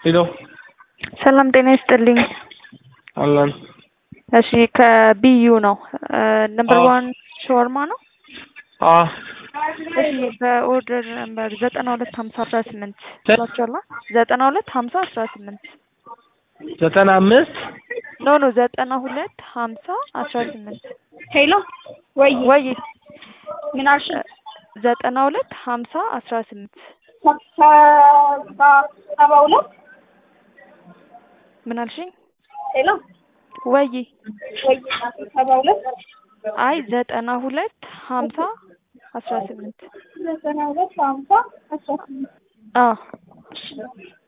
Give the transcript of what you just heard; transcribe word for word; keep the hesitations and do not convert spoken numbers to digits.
ሄሎ ሰላም ጤና ይስጥልኝ። አለን። እሺ ከቢዩ ነው። ነምበር ዋን ሾርማ ነው። አዎ እሺ በኦርደር ነምበር ዘጠና ሁለት ሀምሳ አስራ ስምንት ታቻላ ዘጠና ሁለት ሀምሳ አስራ ስምንት ዘጠና አምስት ኖ ኖ ዘጠና ሁለት ሀምሳ አስራ ስምንት ሄሎ ወይ ወይ ምን አልሽ? ዘጠና ሁለት ሀምሳ አስራ ስምንት ሰባ ሁለት ምን አልሽኝ? ሄሎ ወይ ወይ ሰባ ሁለት አይ ዘጠና ሁለት ሀምሳ አስራ ስምንት ዘጠና ሁለት ሀምሳ አስራ ስምንት አዎ